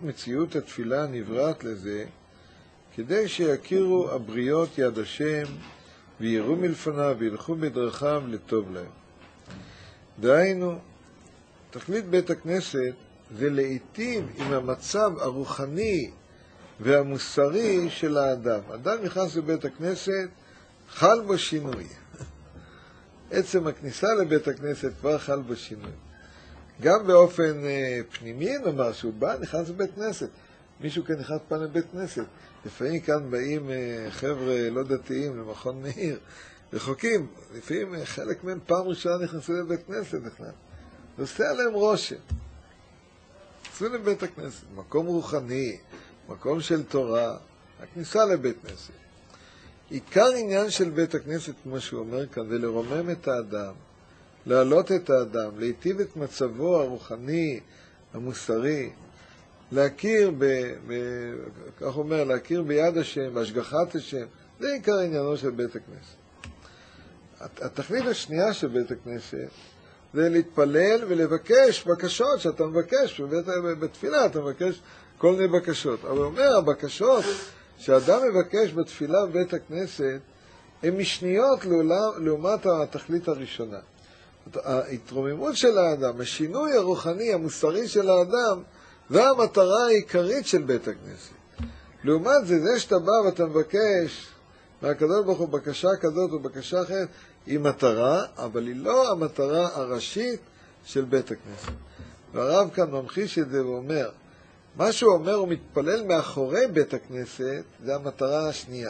מציאות התפילה הנבראת לזה, כדי שיכירו הבריות יד השם, ויראו מלפניו, וילכו בדרכיו לטוב להם. דהיינו, תכלית בית הכנסת זה להיטיב עם המצב הרוחני והמוסרי של האדם. אדם נכנס לבית הכנסת, חל בו שינוי. עצם הכניסה לבית הכנסת כבר חל בו שינוי. גם באופן פנימי, נאמר, שהוא בא, נכנס לבית כנסת. מישהו כאן נכנס פעם לבית כנסת. לפעמים כאן באים חבר'ה לא דתיים למכון מאיר, רחוקים. לפעמים חלק מהם פעם ראשונה נכנסו לבית כנסת בכלל. זה עושה עליהם רושם. נכנסו לבית הכנסת, מקום רוחני, מקום של תורה, הכניסה לבית כנסת. עיקר עניין של בית הכנסת, כמו שהוא אומר כאן, זה לרומם את האדם, להעלות את האדם, להיטיב את מצבו הרוחני, המוסרי, להכיר כך אומר, להכיר ביד השם, בהשגחת השם. זה עיקר עניינו של בית הכנסת. התכלית השנייה של בית הכנסת זה להתפלל ולבקש בקשות שאתה מבקש, בתפילה אתה מבקש כל מיני בקשות. אבל אומר, הבקשות שאדם מבקש בתפילה בבית הכנסת הן משניות לעומת התכלית הראשונה. ההתרוממות של האדם, השינוי הרוחני, המוסרי של האדם, זה המטרה העיקרית של בית הכנסת. לעומת זה שאתה בא ואתה מבקש מהקדוש ברוך הוא בקשה כזאת או בקשה אחרת, היא מטרה, אבל היא לא המטרה הראשית של בית הכנסת. והרב כאן ממחיש את זה ואומר, מה שהוא אומר, הוא מתפלל מאחורי בית הכנסת, זה המטרה השנייה.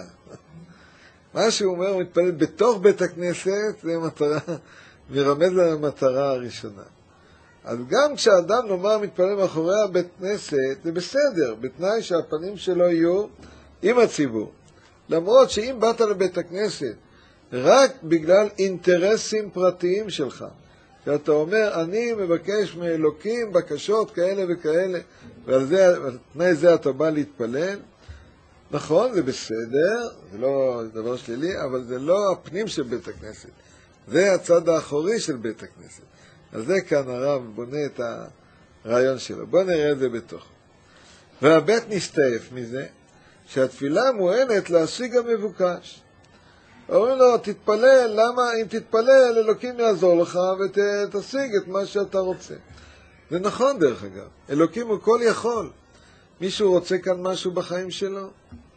מה שהוא אומר, הוא מתפלל בתוך בית הכנסת, זה מטרה, מרמז למטרה הראשונה. אז גם כשאדם נאמר מתפלל מאחורי הבית כנסת, זה בסדר, בתנאי שהפנים שלו יהיו עם הציבור. למרות שאם באת לבית הכנסת, רק בגלל אינטרסים פרטיים שלך, שאתה אומר, אני מבקש מאלוקים בקשות כאלה וכאלה, ועל תנאי זה אתה בא להתפלל, נכון, זה בסדר, זה לא דבר שלילי, אבל זה לא הפנים של בית הכנסת. זה הצד האחורי של בית הכנסת. על זה כאן הרב בונה את הרעיון שלו. בוא נראה את זה בתוך. והבית נסתעף מזה, שהתפילה מוענת להשיג המבוקש. אומרים לו, תתפלל, למה אם תתפלל, אלוקים יעזור לך ותשיג את מה שאתה רוצה. זה נכון דרך אגב. אלוקים הוא כל יכול. מישהו רוצה כאן משהו בחיים שלו?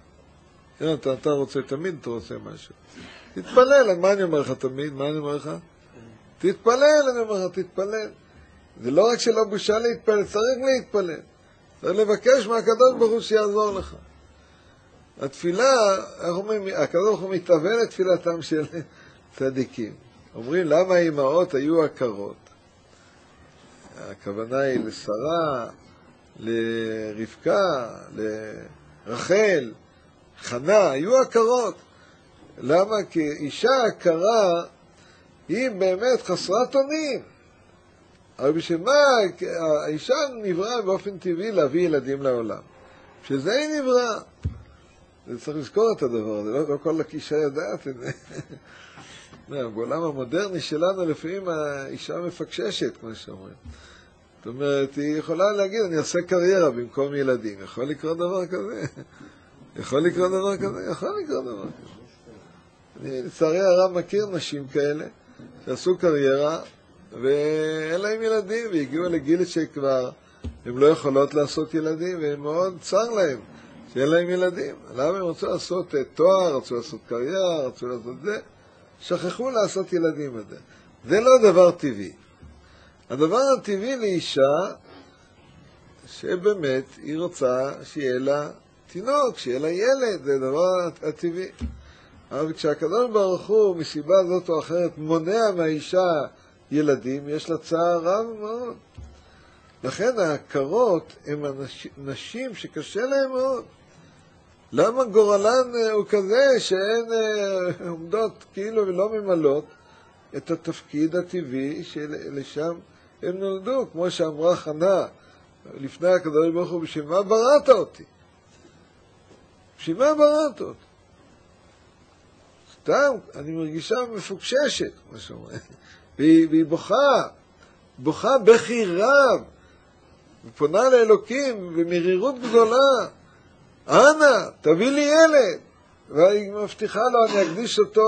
אתה רוצה תמיד, אתה רוצה משהו. תתפלל, מה אני אומר לך תמיד? מה אני אומר לך? תתפלל, אני אומר לך, תתפלל. זה לא רק שלא בושה להתפלל, צריך להתפלל. צריך לבקש מהקדוש ברוך הוא שיעזור לך. התפילה, הקדוש ברוך הוא מתאבל לתפילתם של צדיקים. אומרים, למה האמהות היו עקרות? הכוונה היא לשרה, לרבקה, לרחל, חנה, היו עקרות. למה? כי אישה עקרה היא באמת חסרת אונים. אבל בשביל מה האישה נבראה באופן טבעי להביא ילדים לעולם? שזה היא נבראה. זה צריך לזכור את הדבר הזה, לא כל אישה יודעת את זה. בעולם המודרני שלנו לפעמים האישה מפקששת, כמו שאומרים. זאת אומרת, היא יכולה להגיד, אני אעשה קריירה במקום ילדים. יכול לקרות דבר כזה? יכול לקרות דבר כזה? יכול לקרות דבר כזה. אני לצערי הרב מכיר נשים כאלה שעשו קריירה ואין להם ילדים והגיעו לגיל שכבר הן לא יכולות לעשות ילדים והם מאוד צר להם שאין להם ילדים. למה הם רצו לעשות תואר, רצו לעשות קריירה, רצו לעשות זה? שכחו לעשות ילדים. זה לא דבר טבעי. הדבר הטבעי לאישה שבאמת היא רוצה שיהיה לה תינוק, שיהיה לה ילד, זה דבר הטבעי. אבל כשהקדוש ברוך הוא מסיבה זאת או אחרת מונע מהאישה ילדים, יש לה צער רב מאוד. לכן העקרות הן נשים שקשה להן מאוד. למה גורלן הוא כזה שהן עומדות כאילו ולא ממלאות את התפקיד הטבעי שלשם הם נולדו, כמו שאמרה חנה לפני הקדוש ברוך הוא, בשביל מה בראת אותי? בשביל מה בראת אותי? סתם, אני מרגישה מפוקששת, כמו שאומרים, והיא בוכה בכי רב. ופונה לאלוקים במרירות גדולה, אנא, תביא לי ילד. והיא מבטיחה לו, אני אקדיש אותו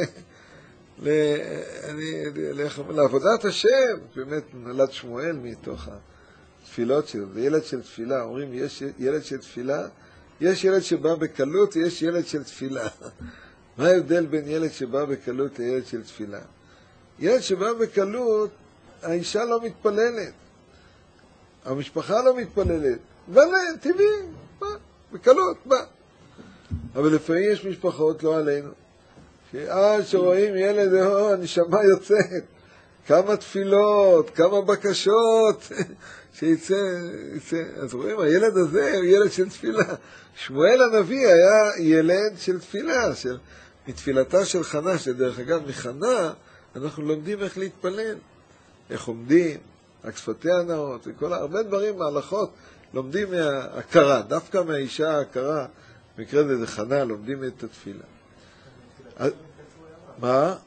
לעבודת השם. באמת נולד שמואל מתוך התפילות שלו, זה ילד של תפילה. אומרים, יש ילד של תפילה, יש ילד שבא בקלות, יש ילד של תפילה. מה ההבדל בין ילד שבא בקלות לילד של תפילה? ילד שבא בקלות, האישה לא מתפללת, המשפחה לא מתפללת, טבעי, בא, בקלות, בא. אבל לפעמים יש משפחות, לא עלינו, שעד שרואים ילד, הנשמה יוצאת, כמה תפילות, כמה בקשות, שיצא. אז רואים, הילד הזה הוא ילד של תפילה. שמואל הנביא היה ילד של תפילה, מתפילתה של חנה, שדרך אגב מחנה אנחנו לומדים איך להתפלל, איך עומדים, רק שפתי הנאות, הרבה דברים, מהלכות, לומדים מההכרה, דווקא מהאישה ההכרה, במקרה זה חנה, לומדים את התפילה. מה?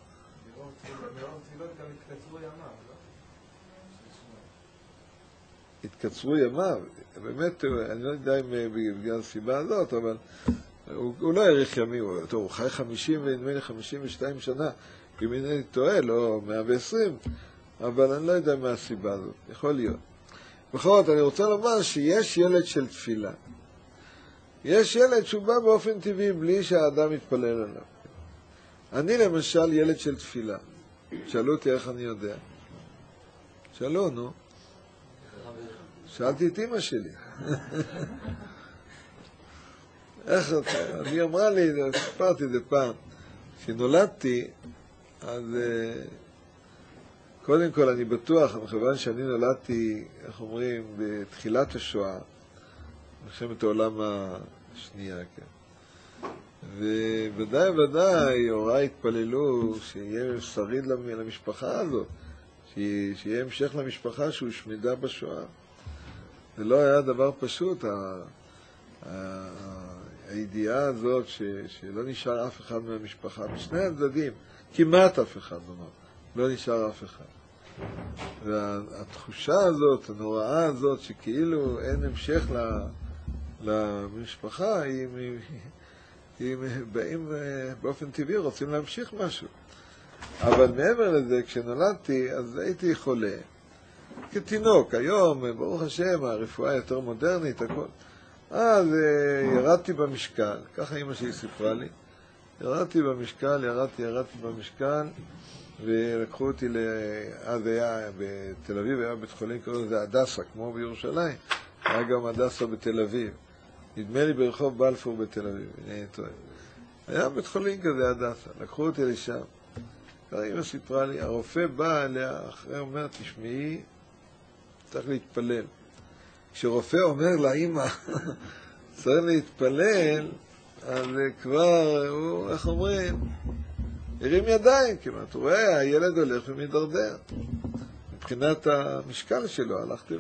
התקצרו ימיו, באמת, אני לא יודע אם בגלל הסיבה הזאת, אבל הוא לא העריך ימים, הוא חי 52 שנה, אם אני טועה, לא 120, אבל אני לא יודע מה הסיבה הזאת, יכול להיות. בכל זאת, אני רוצה לומר שיש ילד של תפילה. יש ילד שהוא בא באופן טבעי בלי שהאדם יתפלל עליו. אני למשל ילד של תפילה. שאלו אותי איך אני יודע. שאלו, נו. שאלתי את אמא שלי. איך אתה? אני אמרה לי, סיפרתי את זה פעם, כשנולדתי, אז קודם כל אני בטוח, מכיוון שאני נולדתי, איך אומרים, בתחילת השואה, מלחמת העולם השנייה, כן. וודאי הוריי התפללו שיהיה שריד למשפחה הזאת, שיהיה המשך למשפחה שהושמדה בשואה. זה לא היה דבר פשוט, הידיעה הזאת שלא נשאר אף אחד מהמשפחה, בשני הצדדים, כמעט אף אחד, לא נשאר אף אחד. והתחושה הזאת, הנוראה הזאת, שכאילו אין המשך למשפחה, אם באים באופן טבעי, רוצים להמשיך משהו. אבל מעבר לזה, כשנולדתי, אז הייתי חולה. כתינוק, היום, ברוך השם, הרפואה יותר מודרנית, הכל. אז ירדתי במשקל, ככה אמא שלי סיפרה לי. ירדתי במשקל, ולקחו אותי, אז היה בתל אביב, היה בית חולים, קראו לזה הדסה, כמו בירושלים, היה גם הדסה בתל אביב. נדמה לי ברחוב בלפור בתל אביב, אני טועה. היה בית חולים כזה, הדסה, לקחו אותי לשם. אמא סיפרה לי, הרופא בא אליה, אחרי אומר, תשמעי, צריך להתפלל. כשרופא אומר לאמא, צריך להתפלל, אז כבר, הוא, איך אומרים, הרים ידיים כמעט, הוא רואה, הילד הולך ומתדרדר. מבחינת המשקל שלו, הלכתי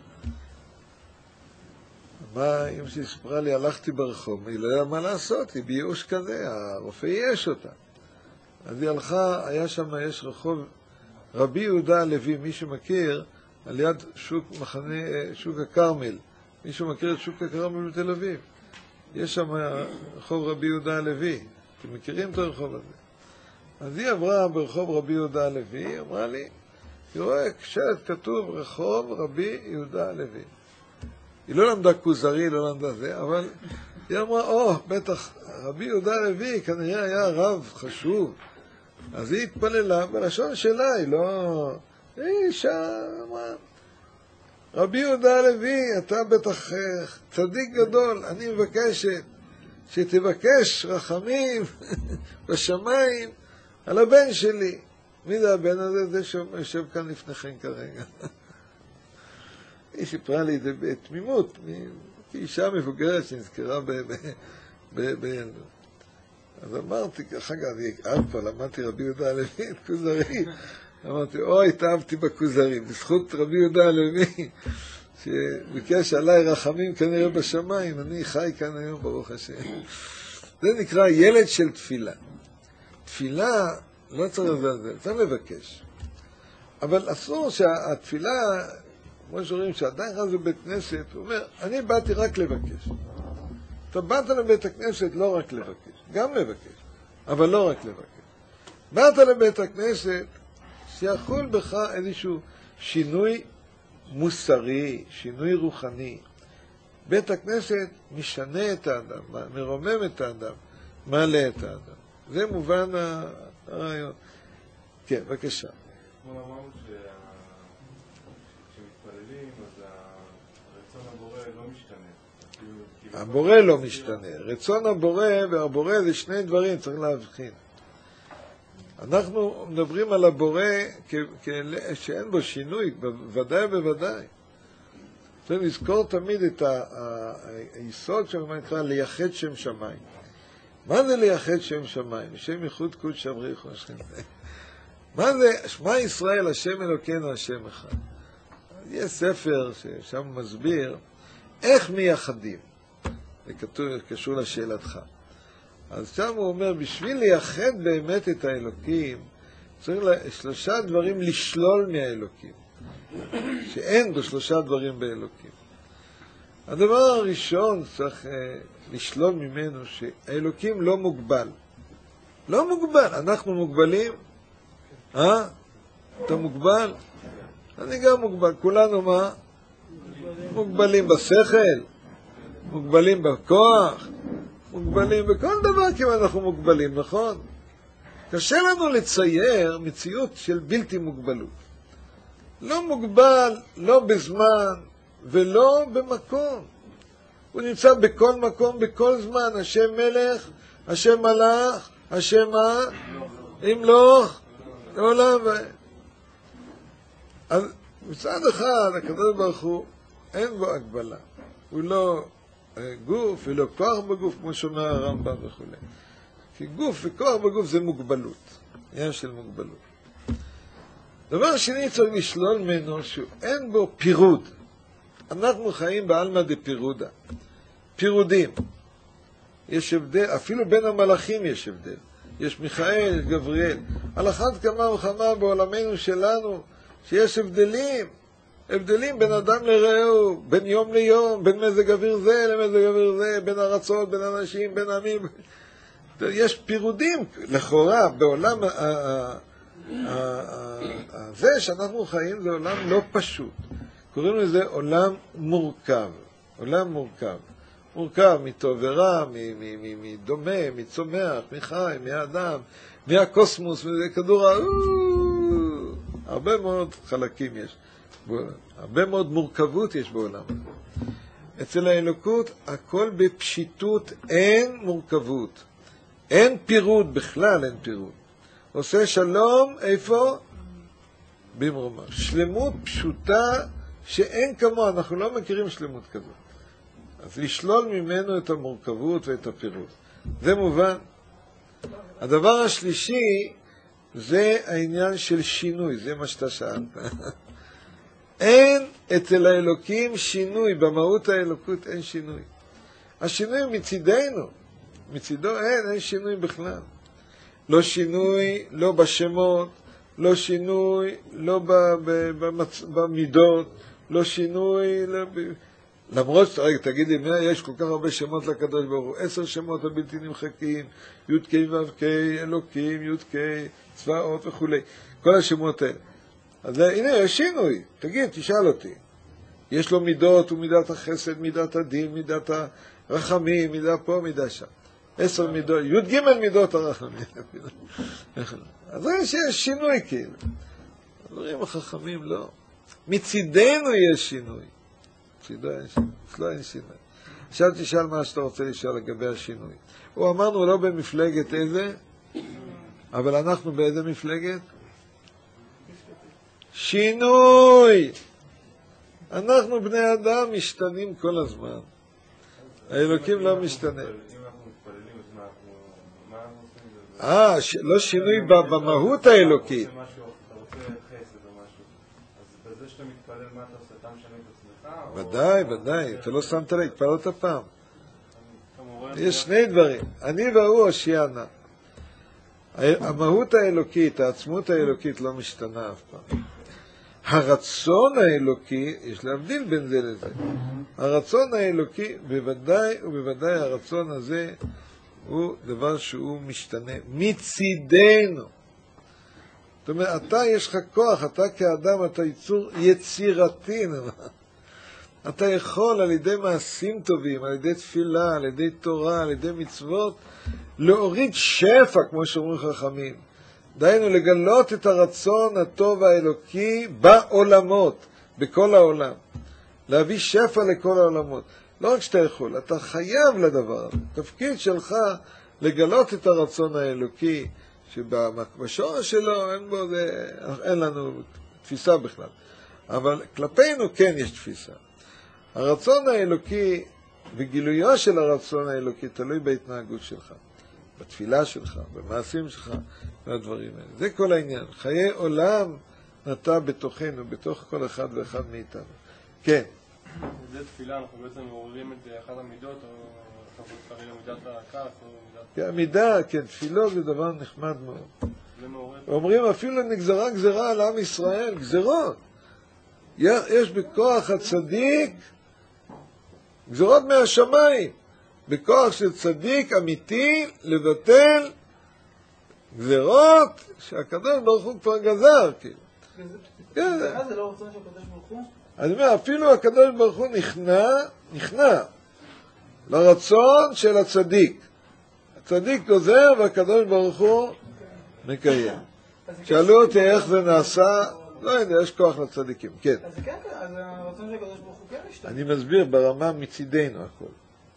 מה, אמא שלי סיפרה לי, הלכתי ברחוב, היא לא יודעה מה לעשות, היא בייאוש כזה, הרופא ייאש אותה. אז היא הלכה, היה שם, יש רחוב רבי יהודה הלוי, מי שמכיר, על יד שוק הכרמל. מישהו מכיר את שוק הכרמל בתל אביב? יש שם רחוב רבי יהודה הלוי. אתם מכירים את הרחוב הזה? אז היא עברה ברחוב רבי יהודה הלוי, היא אמרה לי, היא רואה כשלט כתוב רחוב רבי יהודה הלוי. היא לא למדה כוזרי, לא למדה זה, אבל היא אמרה, בטח רבי יהודה הלוי כנראה היה רב חשוב. אז היא התפללה בלשון שלה, היא לא... היא אישה אמרה, רבי יהודה הלוי, אתה בטח צדיק גדול, אני מבקשת שתבקש רחמים בשמיים על הבן שלי. מי זה הבן הזה? זה שיושב כאן לפניכם כרגע. היא סיפרה לי את זה בתמימות, כאישה מבוגרת שנזכרה בילדות. אז אמרתי, ככה גם, כבר למדתי רבי יהודה הלוי, את כוזרי. אמרתי, התאהבתי בכוזרים, בזכות רבי יהודה הלוי, שביקש עליי רחמים כנראה בשמיים, אני חי כאן היום, ברוך השם. זה נקרא ילד של תפילה. תפילה לא צריך לזלזל, צריך לבקש. אבל אסור שהתפילה כמו שאומרים שעדיין רב זה בית כנסת, הוא אומר, אני באתי רק לבקש. אתה באת לבית הכנסת לא רק לבקש, גם לבקש, אבל לא רק לבקש. באת לבית הכנסת שיכול בך איזשהו שינוי מוסרי, שינוי רוחני. בית הכנסת משנה את האדם, מרומם את האדם, מעלה את האדם. זה מובן הרעיון. כן, בבקשה. כמו אמרנו כשמתפללים, אז רצון הבורא לא משתנה. הבורא לא משתנה. רצון הבורא והבורא זה שני דברים, צריך להבחין. אנחנו מדברים על הבורא שאין בו שינוי, בוודאי ובוודאי. צריך לזכור תמיד את היסוד שנקרא לייחד שם שמיים. מה זה לייחד שם שמיים? שם ייחוד קודש בריך השם. מה זה? שמע ישראל השם אלוקינו השם אחד. יש ספר ששם מסביר איך מייחדים. זה קשור לשאלתך. אז שם הוא אומר, בשביל לייחד באמת את האלוקים, צריך שלושה דברים לשלול מהאלוקים. שאין בו שלושה דברים באלוקים. הדבר הראשון צריך לשלול ממנו שהאלוקים לא מוגבל. לא מוגבל. אנחנו מוגבלים? אתה מוגבל? אני גם מוגבל. כולנו מה? מוגבלים בשכל, מוגבלים בכוח, מוגבלים בכל דבר כמעט אנחנו מוגבלים, נכון? קשה לנו לצייר מציאות של בלתי מוגבלות. לא מוגבל, לא בזמן ולא במקום. הוא נמצא בכל מקום, בכל זמן. השם מלך, השם מלך, השם מה? ימלוך, לעולם. אז מצד אחד, הקדוש ברוך הוא, אין בו הגבלה. הוא לא גוף ולא כוח בגוף, כמו שאומר הרמב"ם וכו'. כי גוף וכוח בגוף זה מוגבלות. עניין של מוגבלות. דבר שני צריך לשלול ממנו שאין בו פירוד. אנחנו חיים בעלמא דפירודה. פירודים. יש הבדל, אפילו בין המלאכים יש הבדל. יש מיכאל, יש גבריאל. על אחת כמה וכמה בעולמנו שלנו, שיש הבדלים. הבדלים בין אדם לרעהו, בין יום ליום, בין מזג אוויר זה למזג אוויר זה, בין ארצות, בין אנשים, בין עמים. יש פירודים, לכאורה, בעולם זה שאנחנו חיים זה עולם לא פשוט. קוראים לזה עולם מורכב. עולם מורכב. מורכב מטוב ורע, מדומה, מצומח, מחי, מהאדם, מהקוסמוס, מכדור הרבה מאוד חלקים יש. הרבה מאוד מורכבות יש בעולם. אצל האלוקות הכל בפשיטות, אין מורכבות. אין פירוד, בכלל אין פירוד. עושה שלום, איפה? במרומה. שלמות פשוטה שאין כמוה, אנחנו לא מכירים שלמות כזאת. אז לשלול ממנו את המורכבות ואת הפירוד. זה מובן. הדבר השלישי זה העניין של שינוי, זה מה שאתה שאלת. אין אצל האלוקים שינוי, במהות האלוקות אין שינוי. השינוי מצידנו, מצידו אין שינוי בכלל. לא שינוי, לא בשמות, לא שינוי, לא במידות, לא שינוי, למרות תגידי, יש כל כך הרבה שמות לקדוש ברוך הוא, 10 שמות הבלתי נמחקים, י' כ' ו' כ', אלוקים, י' כ', צבאות וכו', כל השמות האלה. אז הנה, יש שינוי. תגיד, תשאל אותי. יש לו מידות, ומידת החסד, מידת הדין, מידת הרחמים, מידה פה, מידה שם. 10 מידות, י' ג' מידות הרחמים. אז יש שינוי כאילו. הדברים החכמים לא. מצידנו יש שינוי. מצידו אין שינוי. לא אין שינוי. עכשיו תשאל מה שאתה רוצה לשאול לגבי השינוי. הוא אמרנו לא במפלגת איזה, אבל אנחנו באיזה מפלגת? שינוי! אנחנו בני אדם משתנים כל הזמן. האלוקים לא משתנה. לא שינוי במהות האלוקית. אתה רוצה חסד או משהו, אז בזה שאתה מתפלל מה אתה עושה? אתה משנה את עצמך? ודאי, ודאי. אתה לא שמת לה, התפללת פעם. יש שני דברים. אני והוא הושיענה. המהות האלוקית, העצמות האלוקית לא משתנה אף פעם. הרצון האלוקי, יש להבדיל בין זה לזה. הרצון האלוקי, בוודאי ובוודאי הרצון הזה הוא דבר שהוא משתנה מצידנו. זאת אומרת, אתה יש לך כוח, אתה כאדם, אתה יצור יצירתי. אתה יכול על ידי מעשים טובים, על ידי תפילה, על ידי תורה, על ידי מצוות, להוריד שפע, כמו שאומרים חכמים. דהיינו, לגלות את הרצון הטוב האלוקי בעולמות, בכל העולם. להביא שפע לכל העולמות. לא רק שאתה יכול, אתה חייב לדבר הזה. תפקיד שלך לגלות את הרצון האלוקי, שבשורש שלו אין לנו תפיסה בכלל. אבל כלפינו כן יש תפיסה. הרצון האלוקי וגילויו של הרצון האלוקי תלוי בהתנהגות שלך, בתפילה שלך, במעשים שלך, והדברים האלה. זה כל העניין. חיי עולם נטע בתוכנו, בתוך כל אחד ואחד מאיתנו. כן. זה תפילה, אנחנו בעצם מעוררים את אחת המידות, או אנחנו צריכים מידת הכעס, או מידת... כן, מידה, כן, תפילות זה דבר נחמד מאוד. אומרים אפילו נגזרה גזרה על עם ישראל, גזרות. יש בכוח הצדיק גזרות מהשמיים, בכוח של צדיק אמיתי לבטל גזרות שהקדוש ברוך הוא כבר גזר. זה לא רצון של הקדוש ברוך הוא? אני אומר, אפילו הקדוש ברוך הוא נכנע לרצון של הצדיק. הצדיק גוזר והקדוש ברוך הוא מקיים. שאלו אותי איך זה נעשה, לא יודע, יש כוח לצדיקים, כן. אז כן, אז הרצון של הקדוש ברוך הוא כן משתנה. אני מסביר ברמה מצידנו הכל.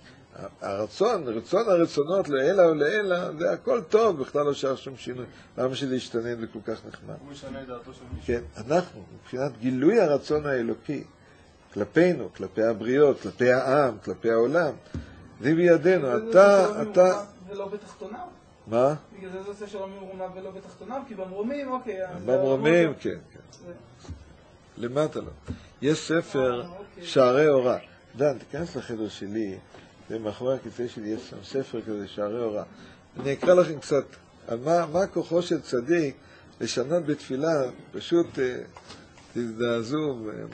רצון הרצונות לעילה ולעילה, זה הכל טוב, בכלל לא שייך שום שינוי. למה שזה ישתנה זה כל כך נחמד? הוא משנה את דעתו של מישהו. כן, אנחנו, מבחינת גילוי הרצון האלוקי, כלפינו, כלפי הבריות, כלפי העם, כלפי העולם, זה בידינו. אתה... זה לא בתחתוניו. מה? בגלל זה עושה שלום ממרומיו ולא בתחתוניו, כי במרומים, אוקיי. במרומים, כן, כן. למטה לא. יש ספר שערי אורה. דן, תיכנס לחדר שלי, ומאחורי הכיסא שלי יש שם ספר כזה, שערי אורה. אני אקרא לכם קצת על מה כוחו של צדיק לשנות בתפילה, פשוט תזדעזעו,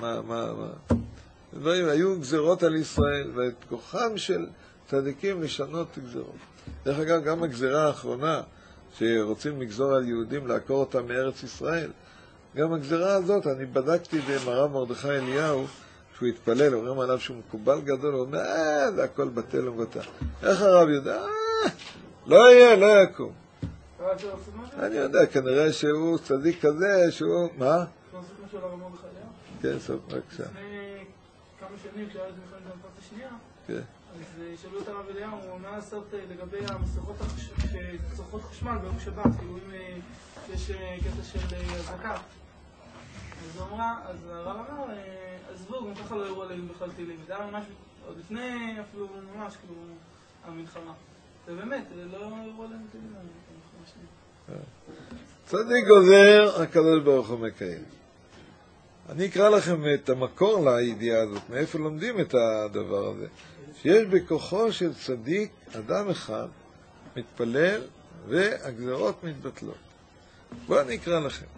דברים, היו גזרות על ישראל, ואת כוחם של צדיקים לשנות גזרות. דרך אגב, גם הגזרה האחרונה, שרוצים לגזור על יהודים, לעקור אותם מארץ ישראל, גם הגזרה הזאת, אני בדקתי במרב מרדכי אליהו, שהוא התפלל, אומרים עליו שהוא מקובל גדול, הוא אומר, זה הכל בטל ומבטל. איך הרב יודע? לא יהיה, לא יקום. אני יודע, כנראה שהוא צדיק כזה, שהוא... מה? אתה עושה משהו על הרב מרדכי אליהו? כן, סוף, בבקשה. לפני כמה שנים, כשהיה את מלחמת המפרץ השנייה, כן. אז שאלו את הרב אליהו, מה לעשות לגבי המסכות שצורכות חשמל ביום שבת, כאילו אם יש קטע של אזעקה. אז הרב אמר, עזבו, גם ככה לא יראו עליהם בכלל טילים. זה היה ממש, עוד לפני אפילו ממש, כאילו, המלחמה. ובאמת, לא יראו עליהם טילים. צדיק גוזר, הקדוש ברוך הוא מקיים. אני אקרא לכם את המקור לידיעה הזאת, מאיפה לומדים את הדבר הזה. שיש בכוחו של צדיק אדם אחד מתפלל והגזרות מתבטלות. בואו אני אקרא לכם.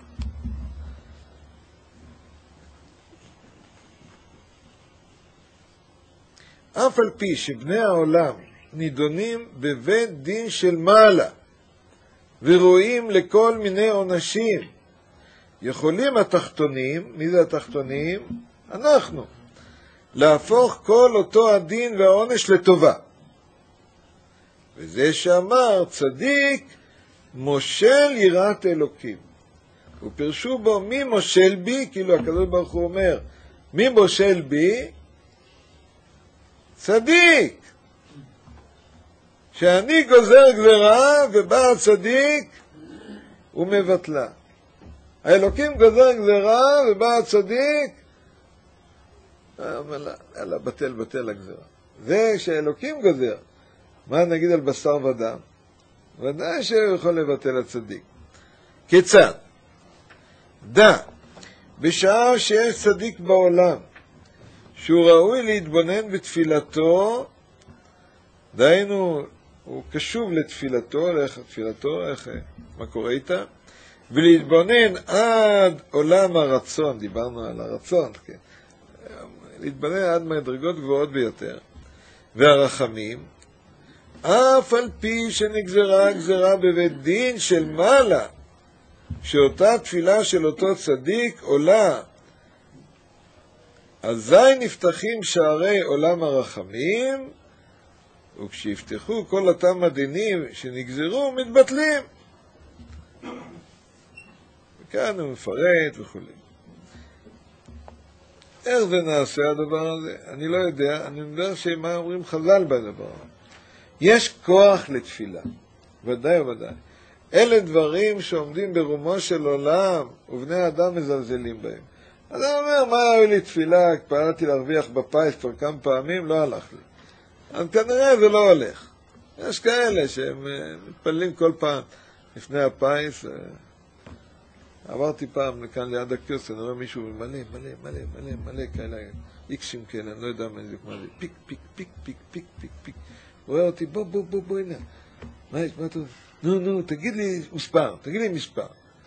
אף על פי שבני העולם נידונים בבית דין של מעלה ורואים לכל מיני עונשים, יכולים התחתונים, מי זה התחתונים? אנחנו, להפוך כל אותו הדין והעונש לטובה. וזה שאמר צדיק מושל יראת אלוקים. ופרשו בו מי מושל בי, כאילו הקדוש ברוך הוא אומר, מי מושל בי? צדיק. שאני גוזר גזרה ובא הצדיק ומבטלה. האלוקים גוזר גזרה ובא הצדיק, אלא בטל הגזרה. זה שאלוקים גוזר. מה נגיד על בשר ודם? ודאי שהוא יכול לבטל הצדיק. כיצד? דע, בשעה שיש צדיק בעולם, שהוא ראוי להתבונן בתפילתו, דהיינו, הוא קשוב לתפילתו, מה קורה איתה? ולהתבונן עד עולם הרצון, דיברנו על הרצון, כן? להתבונן עד מדרגות גבוהות ביותר, והרחמים, אף על פי שנגזרה גזרה בבית דין של מעלה, שאותה תפילה של אותו צדיק עולה, אזי נפתחים שערי עולם הרחמים, וכשיפתחו כל אותם הדינים שנגזרו, מתבטלים. וכאן הוא מפרט וכו'. איך זה נעשה הדבר הזה? אני לא יודע, אני מדבר שמה אומרים חז"ל בדבר. יש כוח לתפילה, ודאי וודאי. אלה דברים שעומדים ברומו של עולם, ובני האדם מזלזלים בהם. אז אני אומר, מה היה לי תפילה? פעלתי להרוויח בפיס כבר כמה פעמים, לא הלך לי. אז כנראה זה לא הולך. יש כאלה שהם מתפללים כל פעם לפני הפיס. עברתי פעם לכאן ליד הקיוסק, אני רואה מישהו מלא, מלא, מלא, מלא, מלא כאלה, איקסים כאלה, אני לא יודע מה זה, פיק, פיק, פיק, פיק, פיק, פיק, פיק. הוא רואה אותי, בוא, הנה. מה יש, מה אתה... נו, תגיד לי מספר, תגיד לי מספר.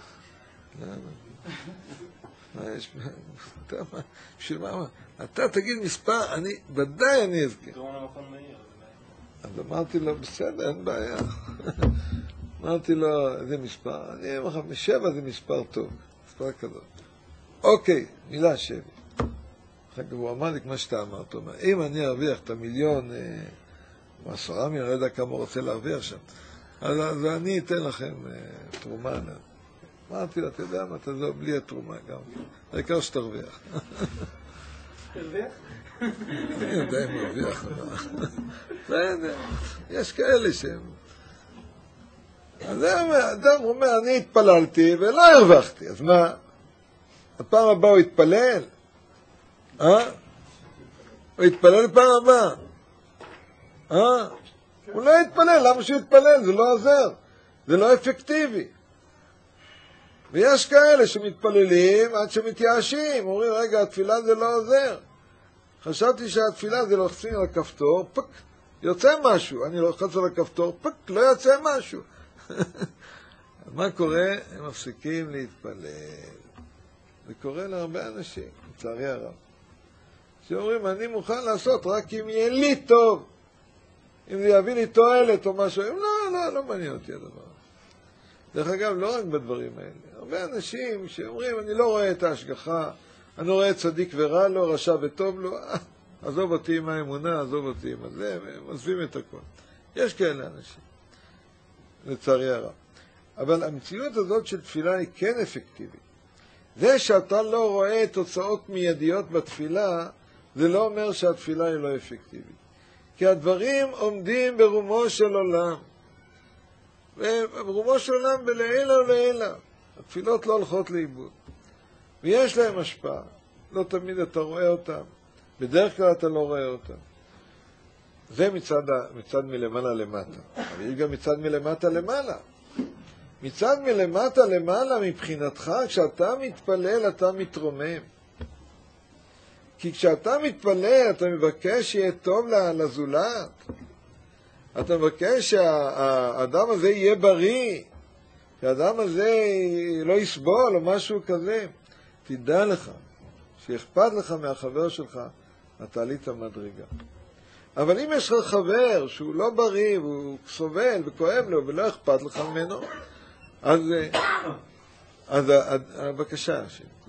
מה יש, בשביל מה? אתה תגיד מספר, ודאי אני אזכיר. אז אמרתי לו, בסדר, אין בעיה. אמרתי לו, זה מספר, אני אומר לך, 7 זה מספר טוב, מספר כזאת. אוקיי, מילה 7. אחר כך הוא אמר לי כמו שאתה אמרת, אם אני ארוויח את המיליון, או 10 מיליון, לא יודע כמה הוא רוצה להרוויח שם, אז אני אתן לכם תרומה. אמרתי לו, אתה יודע מה, אתה זו בלי התרומה גם, העיקר שתרוויח. תרוויח? אני יודע אם מרוויח. יש כאלה שהם... אז אדם אומר, אני התפללתי ולא הרווחתי, אז מה? הפעם הבאה הוא התפלל? הוא התפלל פעם הבאה? הוא לא התפלל, למה שהוא התפלל? זה לא עוזר, זה לא אפקטיבי. ויש כאלה שמתפללים עד שמתייאשים, אומרים, רגע, התפילה זה לא עוזר. חשבתי שהתפילה זה לוחצים על הכפתור, פק, יוצא משהו, אני לוחץ על הכפתור, פק, לא יוצא משהו. מה קורה? הם מפסיקים להתפלל. זה קורה להרבה אנשים, לצערי הרב. שאומרים, אני מוכן לעשות רק אם יהיה לי טוב. אם זה יביא לי תועלת או משהו. לא מעניין אותי הדבר. דרך אגב, לא רק בדברים האלה. הרבה אנשים שאומרים, אני לא רואה את ההשגחה, אני רואה צדיק ורע לו, רשע וטוב לו, עזוב אותי עם האמונה, עזוב אותי עם הזה, והם עוזבים את הכל. יש כאלה אנשים. לצערי הרב. אבל המציאות הזאת של תפילה היא כן אפקטיבית. זה שאתה לא רואה תוצאות מיידיות בתפילה, זה לא אומר שהתפילה היא לא אפקטיבית. כי הדברים עומדים ברומו של עולם. וברומו של עולם בלעילה ולעילה. התפילות לא הולכות לאיבוד. ויש להם השפעה. לא תמיד אתה רואה אותם. בדרך כלל אתה לא רואה אותם. זה מצד מלמעלה למטה. אבל יש גם מצד מלמטה למעלה. מצד מלמטה למעלה מבחינתך, כשאתה מתפלל אתה מתרומם. כי כשאתה מתפלל אתה מבקש שיהיה טוב לזולת. אתה מבקש שהאדם הזה יהיה בריא. שהאדם הזה לא יסבול או משהו כזה. תדע לך שאכפת לך מהחבר שלך, אתה עלית מדרגה. אבל אם יש לך חבר שהוא לא בריא, והוא סובל וכואב לו ולא אכפת לך ממנו, אז בבקשה,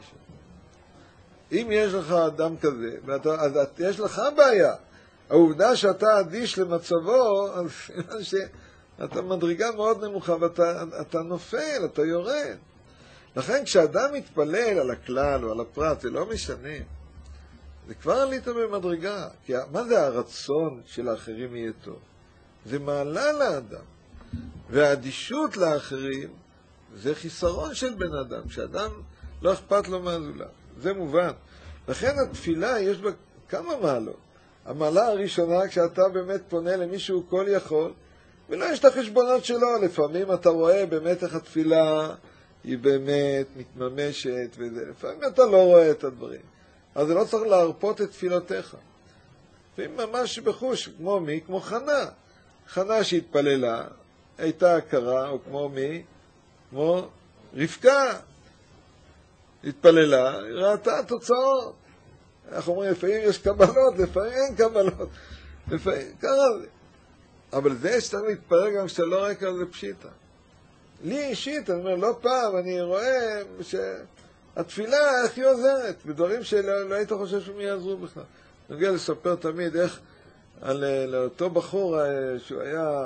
אם יש לך אדם כזה, אז יש לך בעיה. העובדה שאתה אדיש למצבו, אז אתה מדרגה מאוד נמוכה, ואתה נופל, אתה יורד. לכן כשאדם מתפלל על הכלל או על הפרט, זה לא משנה. זה כבר עלית במדרגה. כי מה זה הרצון של האחרים יהיה טוב? זה מעלה לאדם. והאדישות לאחרים זה חיסרון של בן אדם. כשאדם לא אכפת לו מהזולת. זה מובן. לכן התפילה יש בה כמה מעלות. המעלה הראשונה, כשאתה באמת פונה למישהו כל יכול, ולא יש את החשבונות שלו. לפעמים אתה רואה באמת איך התפילה היא באמת מתממשת, לפעמים אתה לא רואה את הדברים. אז זה לא צריך להרפות את תפילותיך. לפעמים ממש בחוש, כמו מי? כמו חנה. חנה שהתפללה, הייתה הכרה, או כמו מי? כמו רבקה התפללה, היא ראתה תוצאות. אנחנו אומרים, לפעמים יש קבלות, לפעמים אין קבלות. לפעמים, ככה זה. אבל זה שאתה מתפלל גם כשאתה לא רואה כזה פשיטה. לי אישית, אני אומר, לא פעם, אני רואה שהתפילה, איך היא עוזרת, בדברים שלא היית חושב שהם יעזרו בכלל. אני מגיע לספר תמיד איך על אותו בחור שהוא היה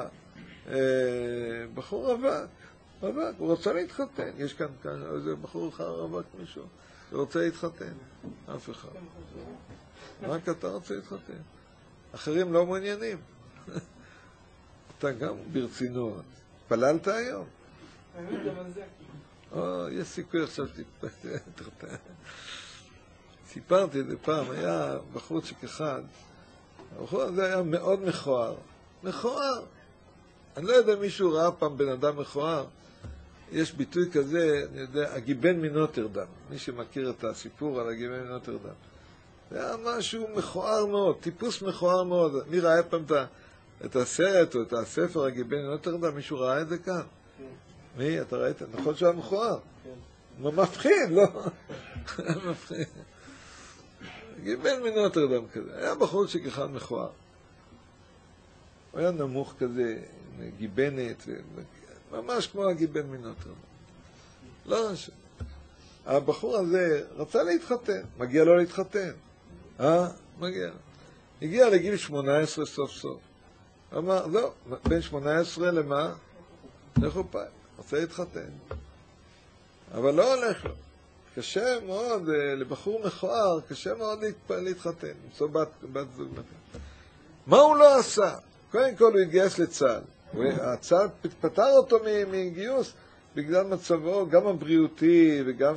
בחור רווק, הוא רוצה להתחתן. יש כאן איזה בחור רווק מישהו שרוצה להתחתן. אף אחד. רק אתה רוצה להתחתן. אחרים לא מעוניינים. אתה גם ברצינות. פללת היום? האמת גם על זה. יש סיכוי עכשיו שתתחתן. סיפרתי את זה פעם, היה בחורצ'יק אחד, הבחור הזה היה מאוד מכוער. מכוער. אני לא יודע אם מישהו ראה פעם בן אדם מכוער. יש ביטוי כזה, אני יודע, הגיבן מנוטרדם. מי שמכיר את הסיפור על הגיבן מנוטרדם. זה היה משהו מכוער מאוד, טיפוס מכוער מאוד. מי ראה פעם את הסרט או את הספר הגיבן מנוטרדם? מישהו ראה את זה כאן? מי? אתה ראית? נכון שהיה מכוער. מפחיד, לא? מפחיד. גיבן מנוטרדם כזה. היה בחורצ'יק אחד מכוער. הוא היה נמוך כזה, גיבנת, ממש כמו הגיבן מנוטרדם. לא משהו. הבחור הזה רצה להתחתן. מגיע לו להתחתן. מגיע. הגיע לגיל 18 סוף סוף. אמר, לא, בין 18 למה? לחופה. רוצה להתחתן. אבל לא הולך לו. קשה מאוד, לבחור מכוער, קשה מאוד להתחתן. למצוא בת זוג נתן. מה הוא לא עשה? קודם כל הוא התגייס לצה"ל. הצה"ל פטר אותו מגיוס בגלל מצבו, גם הבריאותי וגם...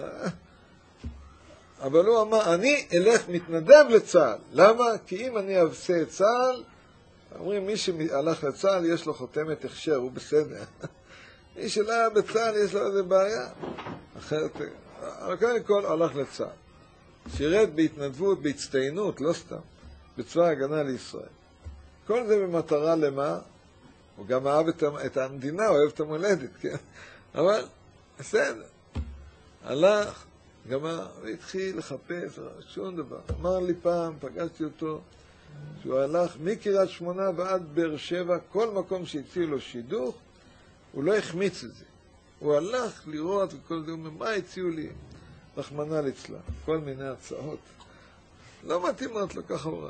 אבל הוא אמר, אני אלך מתנדב לצה"ל. למה? כי אם אני אעשה את צה"ל, אומרים, מי שהלך לצה"ל יש לו חותמת הכשר, הוא בסדר. מי שלא היה בצה"ל יש לו איזה בעיה. אחרת, אבל קודם כל הלך לצה"ל. שירת בהתנדבות, בהצטיינות, לא סתם, בצבא ההגנה לישראל. כל זה במטרה למה? הוא גם אהב את המדינה, הוא אוהב את המולדת, כן? אבל, בסדר. הלך, גמר, והתחיל לחפש, שום דבר. אמר לי פעם, פגשתי אותו, שהוא הלך מקריית שמונה ועד באר שבע, כל מקום שהציעו לו שידוך, הוא לא החמיץ את זה. הוא הלך לראות וכל זה, הוא אומר, מה הציעו לי? רחמנא ליצלן, כל מיני הצעות. לא מתאימות לו ככה הוא רע.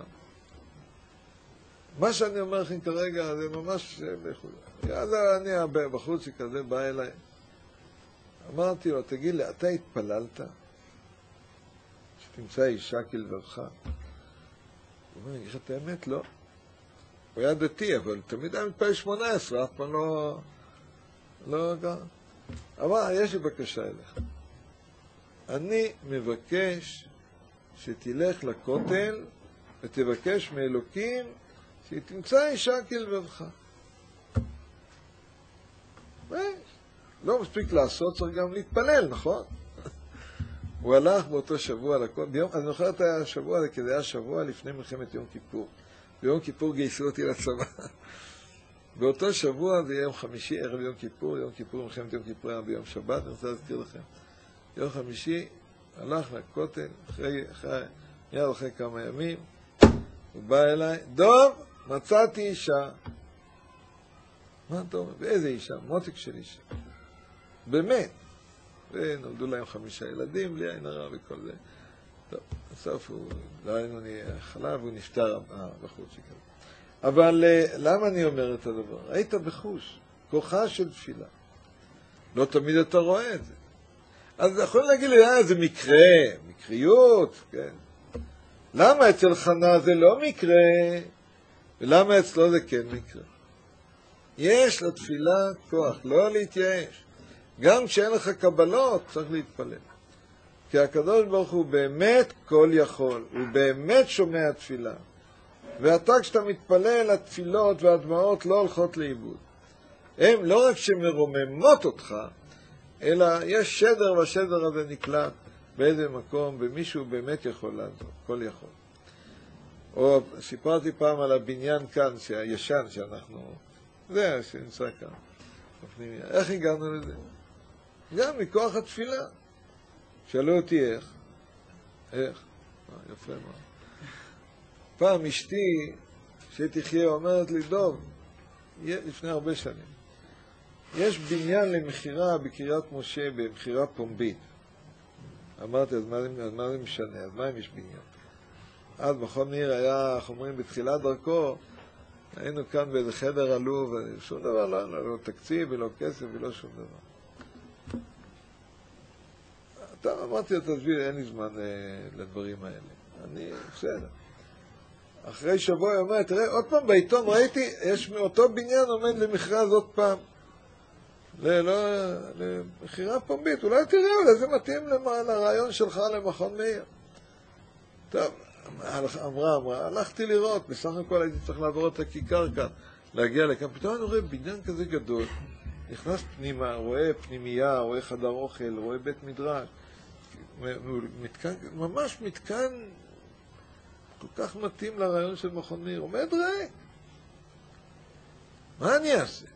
מה שאני אומר לכם כרגע זה ממש בחולה. אז אני הבחורצ'יק הזה בא אליי. אמרתי לו, תגיד לי, אתה התפללת? שתמצא אישה כלבבך? הוא אומר, אני אגיד את האמת, לא. הוא היה דתי, אבל תמיד היה מתפלל 18, אף פעם לא גר. אמר, יש לי בקשה אליך. אני מבקש שתלך לכותל ותבקש מאלוקים שתמצא אישה כלבבך. לא מספיק לעשות, צריך גם להתפלל, נכון? הוא הלך באותו שבוע לכותל, אני זוכר את השבוע הזה, כי זה היה שבוע לפני מלחמת יום כיפור. ביום כיפור גייסו אותי לצבא. באותו שבוע זה יום חמישי, ערב יום כיפור, יום כיפור, מלחמת יום כיפור היה ביום שבת, אני רוצה להזכיר לכם. יום חמישי, הלך לכותל, מיד אחרי כמה ימים, הוא בא אליי, דוב, מצאתי אישה. מה אתה אומר? ואיזה אישה? מותק של אישה. באמת. ונולדו להם 5 ילדים, בלי עין הרע וכל זה. טוב, בסוף הוא, לא היינו חלב, הוא נפטר בחורצ'יק הזה. אבל למה אני אומר את הדבר? היית בחוש, כוחה של תפילה. לא תמיד אתה רואה את זה. אז יכול להגיד לי, זה מקרה, מקריות, כן. למה אצל חנה זה לא מקרה, ולמה אצלו זה כן מקרה? יש לתפילה כוח, לא להתייאש. גם כשאין לך קבלות, צריך להתפלל. כי הקדוש ברוך הוא באמת כל יכול, הוא באמת שומע תפילה. ואתה כשאתה מתפלל, התפילות והדמעות לא הולכות לאיבוד. הם לא רק שמרוממות אותך, אלא יש שדר והשדר הזה נקלט באיזה מקום, ומישהו באמת יכול לעזור, כל יכול. או סיפרתי פעם על הבניין כאן, הישן שאנחנו, זה שנמצא כאן. איך הגענו לזה? גם מכוח התפילה. שאלו אותי איך? יפה מאוד. פעם אשתי, שתחיה, אומרת לי, דוב, לפני הרבה שנים, יש בניין למחירה בקריית משה, במחירה פומבית. אמרתי, אז מה זה משנה? אז מה אם יש בניין? אז מכון מאיר היה, איך אומרים, בתחילת דרכו, היינו כאן באיזה חדר עלוב, שום דבר לא תקציב ולא כסף ולא שום דבר. אמרתי, תסביר, אין לי זמן לדברים האלה. אני, בסדר. אחרי שבוע היא אומרת, תראה, עוד פעם בעיתון ראיתי, יש מאותו בניין עומד למכרז עוד פעם. למכירה פומבית, אולי תראה, אולי זה מתאים לרעיון שלך למכון מאיר. טוב, אמרה, הלכתי לראות, בסך הכל הייתי צריך לעבור את הכיכר כאן, להגיע לכאן, פתאום אני רואה בניין כזה גדול, נכנס פנימה, רואה פנימייה, רואה חדר אוכל, רואה בית מדרש, מתקן, ממש מתקן כל כך מתאים לרעיון של מכון מאיר. עומד ריק. מה אני אעשה?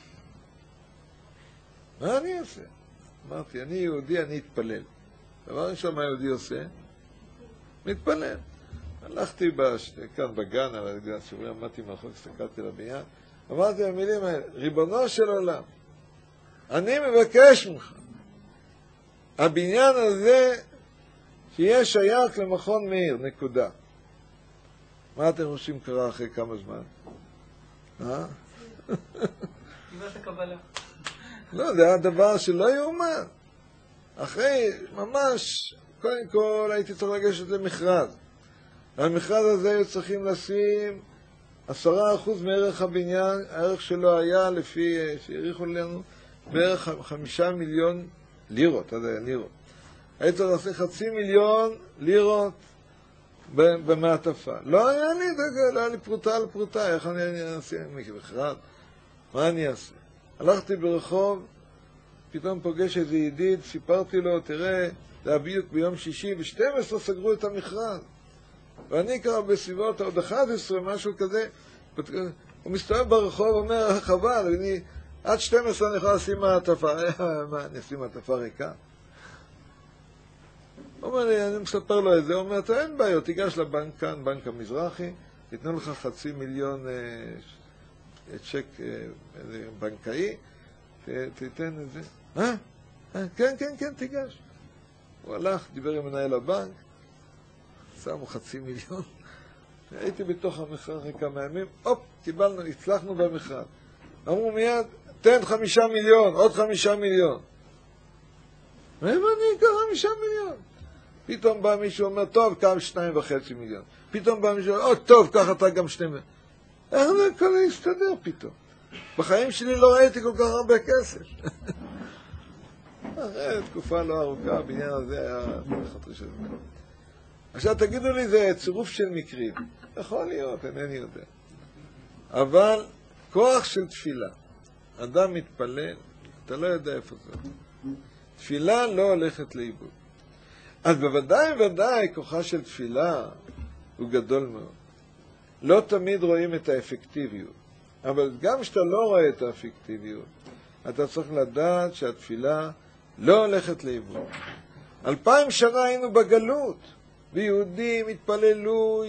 מה אני אעשה? אמרתי, אני יהודי, אני אתפלל. דבר ראשון, מה יהודי עושה? מתפלל. הלכתי כאן בגן, על הגן שברי, עמדתי מאחור, הסתכלתי לבניין, אמרתי במילים האלה, ריבונו של עולם, אני מבקש ממך, הבניין הזה שיהיה שייך למכון מאיר, נקודה. מה אתם חושבים קרה אחרי כמה זמן? קיבלת הקבלה. לא, זה היה דבר שלא יאומן. אחרי, ממש, קודם כל הייתי צריך לגשת למכרז. המכרז הזה היו צריכים לשים 10% מערך הבניין, הערך שלו היה, לפי שהעריכו לנו, בערך 5 מיליון לירות, אז היה לירות. הייתי צריך לעשות 500,000 לירות במעטפה. לא היה לי פרוטה על פרוטה, איך אני אעשה מכרז? מה אני אעשה? הלכתי ברחוב, פתאום פוגש איזה ידיד, סיפרתי לו, תראה, זה היה בדיוק ביום שישי, ב-12 סגרו את המכרז. ואני קרא בסביבות עוד 11, משהו כזה, הוא מסתובב ברחוב, אומר, חבל, עד 12 אני יכול לשים מעטפה. מה, אני אשים מעטפה ריקה? הוא אומר לי, אני מספר לו את זה, הוא אומר, אתה אין בעיות, תיגש לבנק כאן, בנק המזרחי, תיתנו לך 500,000 צ'ק בנקאי, תיתן את זה. כן, תיגש. הוא הלך, דיבר עם מנהל הבנק, שמו 500,000, הייתי בתוך המכרז כמה ימים, קיבלנו, הצלחנו במכרז. אמרו מיד, תן 5 מיליון, עוד 5 מיליון. ואם אני אקח 5 מיליון. פתאום בא מישהו אומר, טוב, קם 2.5 מיליון. פתאום בא מישהו אומר, טוב, קח אתה גם 2 מיליון. איך זה כל להסתדר פתאום? בחיים שלי לא ראיתי כל כך הרבה כסף. אחרי תקופה לא ארוכה, הבניין הזה היה חתרי של זה. עכשיו תגידו לי, זה צירוף של מקרים. יכול להיות, אינני יודע. אבל כוח של תפילה. אדם מתפלל, אתה לא יודע איפה זה. תפילה לא הולכת לאיבוד. אז בוודאי כוחה של תפילה הוא גדול מאוד. לא תמיד רואים את האפקטיביות. אבל גם כשאתה לא רואה את האפקטיביות, אתה צריך לדעת שהתפילה לא הולכת לאיבוד. 2000 שנה היינו בגלות, ויהודים התפללו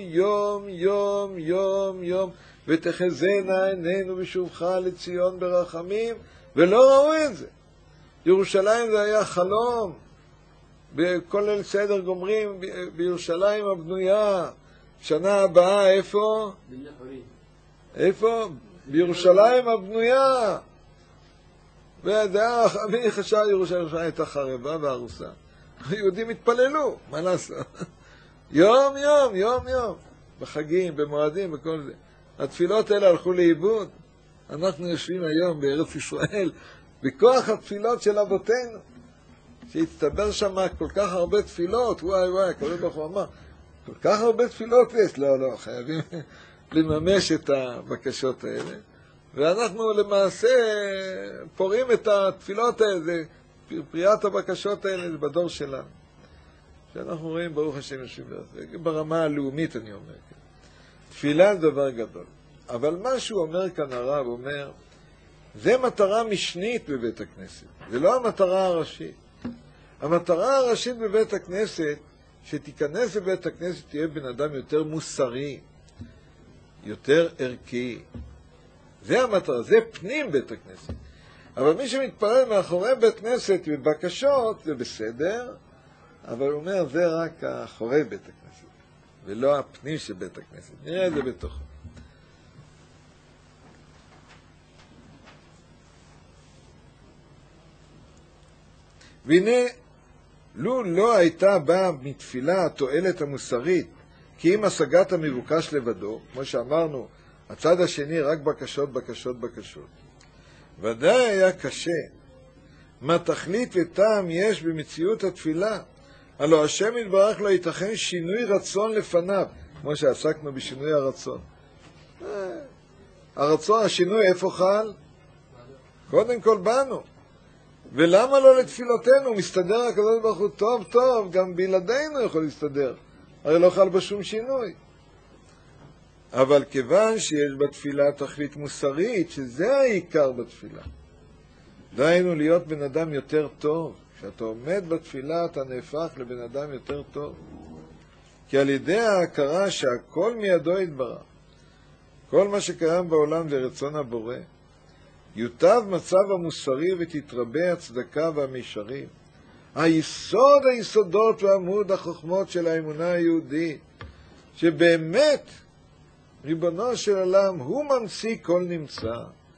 יום, ותחזינה עינינו בשובך לציון ברחמים, ולא ראו את זה. ירושלים זה היה חלום. בכל ליל סדר גומרים בירושלים הבנויה. שנה הבאה איפה? איפה? בירושלים הבנויה. וזה היה, מי חשב ירושלים הייתה חרבה והרוסה. היהודים התפללו, מה לעשות? יום. בחגים, במועדים, בכל זה. התפילות האלה הלכו לאיבוד. אנחנו יושבים היום בארץ ישראל, בכוח התפילות של אבותינו, שהצטבר שם כל כך הרבה תפילות, וואי, הקדוש ברוך הוא אמר, כל כך הרבה תפילות יש, לא, חייבים לממש את הבקשות האלה, ואנחנו למעשה פורעים את התפילות האלה, פריאת הבקשות האלה בדור שלנו, שאנחנו רואים ברוך השם יושבים בזה, ברמה הלאומית אני אומר, תפילה זה דבר גדול, אבל מה שהוא אומר כאן הרב, אומר, זה מטרה משנית בבית הכנסת, זה לא המטרה הראשית. המטרה הראשית בבית הכנסת, שתיכנס לבית הכנסת תהיה בן אדם יותר מוסרי, יותר ערכי. זה המטרה, זה פנים בית הכנסת. אבל מי שמתפלל מאחורי בית כנסת בבקשות זה בסדר, אבל הוא אומר זה רק אחורי בית הכנסת, ולא הפנים של בית הכנסת. נראה את זה בתוכו. והנה, לו לא הייתה באה מתפילה התועלת המוסרית, כי אם השגת המבוקש לבדו, כמו שאמרנו, הצד השני רק בקשות, בקשות, בקשות. ודאי היה קשה. מה תכלית וטעם יש במציאות התפילה? הלא השם יתברך לא ייתכן שינוי רצון לפניו, כמו שעסקנו בשינוי הרצון. הרצון, השינוי איפה חל? קודם כל בנו. ולמה לא לתפילותינו? מסתדר הקדוש ברוך הוא טוב טוב, גם בלעדינו יכול להסתדר. הרי לא חל בשום שינוי. אבל כיוון שיש בתפילה תכלית מוסרית, שזה העיקר בתפילה, דהיינו להיות בן אדם יותר טוב. כשאתה עומד בתפילה אתה נהפך לבן אדם יותר טוב. כי על ידי ההכרה שהכל מידו יתברך, כל מה שקיים בעולם זה רצון הבורא, יוטב מצב המוסרי ותתרבה הצדקה והמישרים. היסוד היסודות ועמוד החוכמות של האמונה היהודית, שבאמת ריבונו של עולם הוא ממציא כל נמצא,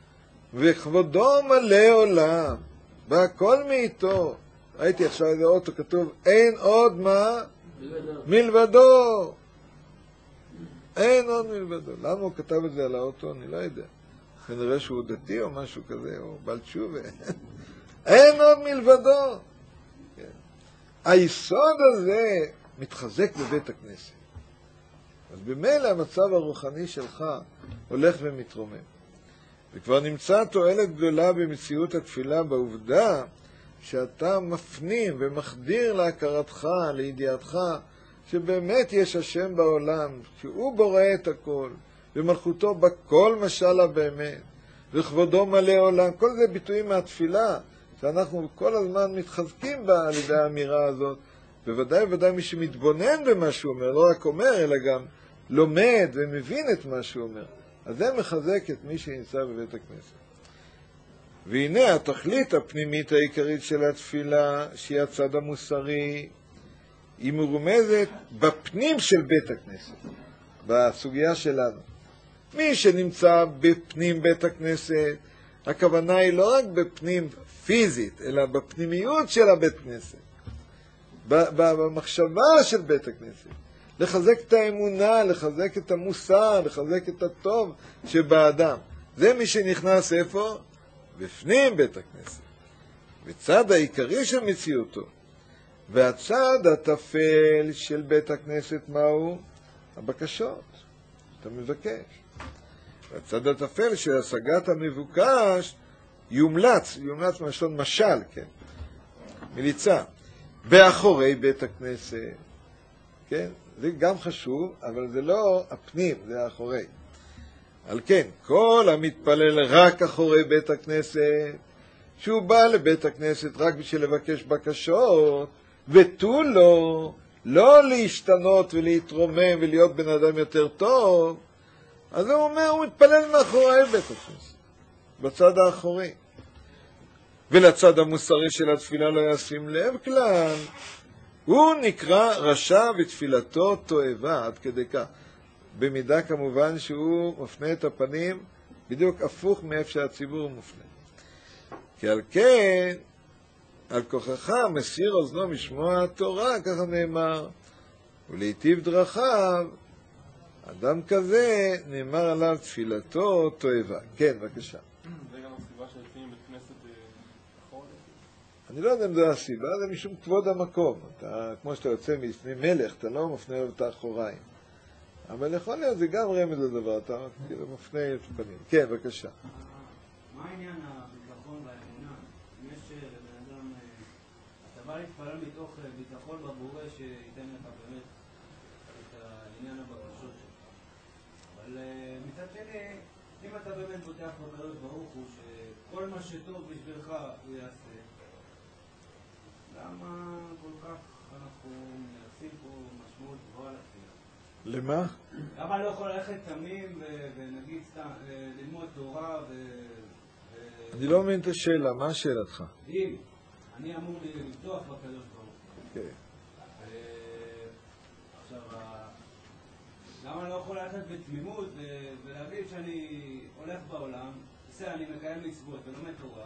וכבודו מלא עולם, והכל מאיתו. ראיתי עכשיו איזה אוטו כתוב, אין עוד מה? מלבדו. אין עוד מלבדו. למה הוא כתב את זה על האוטו? אני לא יודע. כנראה שהוא דתי או משהו כזה, או בעל תשובה. אין עוד מלבדו. כן. היסוד הזה מתחזק בבית הכנסת. אז במילא המצב הרוחני שלך הולך ומתרומם. וכבר נמצא תועלת גדולה במציאות התפילה בעובדה שאתה מפנים ומחדיר להכרתך, לידיעתך, שבאמת יש השם בעולם, שהוא בורא את הכל, ומלכותו בכל משלה באמת, וכבודו מלא עולם. כל זה ביטויים מהתפילה, שאנחנו כל הזמן מתחזקים בה על ידי האמירה הזאת. בוודאי ובוודאי מי שמתבונן במה שהוא אומר, לא רק אומר, אלא גם לומד ומבין את מה שהוא אומר. אז זה מחזק את מי שנמצא בבית הכנסת. והנה התכלית הפנימית העיקרית של התפילה, שהיא הצד המוסרי, היא מרומזת בפנים של בית הכנסת, בסוגיה שלנו. מי שנמצא בפנים בית הכנסת, הכוונה היא לא רק בפנים פיזית, אלא בפנימיות של הבית כנסת, במחשבה של בית הכנסת. לחזק את האמונה, לחזק את המוסר, לחזק את הטוב שבאדם. זה מי שנכנס איפה? בפנים בית הכנסת. בצד העיקרי של מציאותו. והצד הטפל של בית הכנסת מהו? הבקשות. אתה מבקש. והצד הטפל של השגת המבוקש יומלץ מלשון משל, כן. מליצה. באחורי בית הכנסת. כן? זה גם חשוב, אבל זה לא הפנים, זה האחורי. על כן, כל המתפלל רק אחורי בית הכנסת, שהוא בא לבית הכנסת רק בשביל לבקש בקשות, ותו לו, לא להשתנות ולהתרומם ולהיות בן אדם יותר טוב, אז הוא אומר, הוא מתפלל מאחורי בית הכנסת, בצד האחורי. ולצד המוסרי של התפילה לא ישים לב כלל, הוא נקרא רשע ותפילתו תועבה, עד כדי כך. במידה כמובן שהוא מפנה את הפנים בדיוק הפוך מאיפה שהציבור מופנה. כי על כן, על כוחך מסיר אוזנו משמוע התורה, ככה נאמר, ולהיטיב דרכיו, אדם כזה נאמר עליו תפילתו תועבה. כן, בבקשה. זה גם הסיבה שיוצאים בית כנסת אחורה? אני לא יודע אם זו הסיבה, זה משום כבוד המקום. כמו שאתה יוצא מלפני מלך, אתה לא מפנה לו את האחוריים. אבל יכול להיות, זה גם רמז לדבר, אתה כאילו מפנה את הפנים. כן, בבקשה. מה העניין הביטחון והאמונה? אם יש לבן אדם, אתה בא להתפלל מתוך ביטחון בבורא שייתן לך באמת את העניין הבקשות שלך. אבל מצד שני, אם אתה באמת פותח בקדוש ברוך הוא שכל מה שטוב בשבילך הוא יעשה, למה כל כך אנחנו מייחסים פה משמעות גבוהה לתפילה? למה? למה לא יכול ללכת תמים ונגיד סתם ללמוד תורה אני לא מבין את השאלה, מה שאלתך? אם אני אמור לפתוח בקדוש ברוך הוא. כן. עכשיו, למה לא יכול ללכת בתמימות ולהגיד שאני הולך בעולם, בסדר, אני מקיים מצוות ולומד תורה,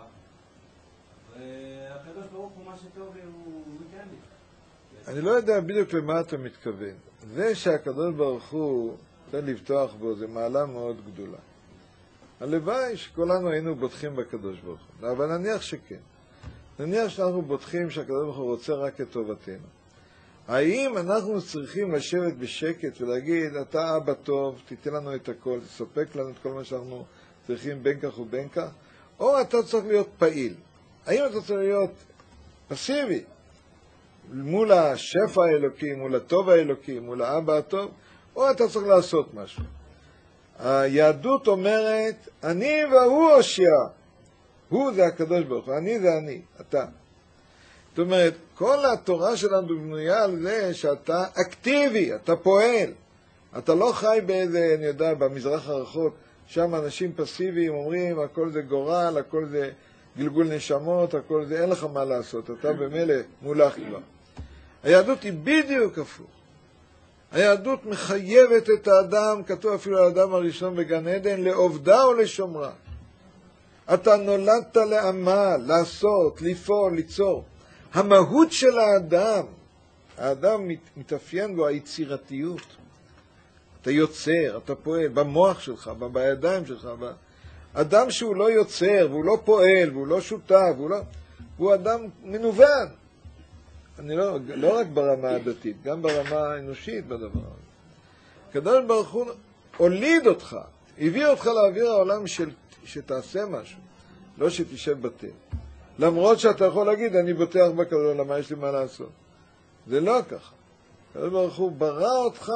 והקדוש ברוך הוא, מה שטוב לי, הוא ייתן לי. אני לא יודע בדיוק למה אתה מתכוון. זה שהקדוש ברוך הוא נותן לבטוח בו, זה מעלה מאוד גדולה. הלוואי שכולנו היינו בוטחים בקדוש ברוך הוא, אבל נניח שכן. נניח שאנחנו בוטחים שהקדוש ברוך הוא רוצה רק את טובתנו. האם אנחנו צריכים לשבת בשקט ולהגיד, אתה אבא טוב, תיתן לנו את הכל, תספק לנו את כל מה שאנחנו צריכים בין כך ובין כך, או אתה צריך להיות פעיל? האם אתה צריך להיות פסיבי מול השפע האלוקי, מול הטוב האלוקי, מול האבא הטוב, או אתה צריך לעשות משהו? היהדות אומרת, אני והוא הושיע. הוא זה הקדוש ברוך הוא, אני זה אני, אתה. זאת אומרת, כל התורה שלנו בנויה על זה שאתה אקטיבי, אתה פועל. אתה לא חי באיזה, אני יודע, במזרח הרחוק, שם אנשים פסיביים אומרים, הכל זה גורל, הכל זה גלגול נשמות, הכל זה, אין לך מה לעשות, אתה במילא מולך כבר. היהדות היא בדיוק הפוך. היהדות מחייבת את האדם, כתוב אפילו האדם הראשון בגן עדן, לעובדה או לשומרה. אתה נולדת לעמל, לעשות, לפעול, ליצור. המהות של האדם מתאפיין בו היצירתיות. אתה יוצר, אתה פועל, במוח שלך, בידיים שלך. אדם שהוא לא יוצר, והוא לא פועל, והוא לא שותף, הוא אדם מנוון. אני לא רק ברמה הדתית, גם ברמה האנושית בדבר הזה. הקדוש ברוך הוא הוליד אותך, הביא אותך לאוויר העולם שתעשה משהו, לא שתשב בטל. למרות שאתה יכול להגיד, אני בוטח בקדוש, למה יש לי מה לעשות? זה לא ככה. הקדוש ברוך הוא ברא אותך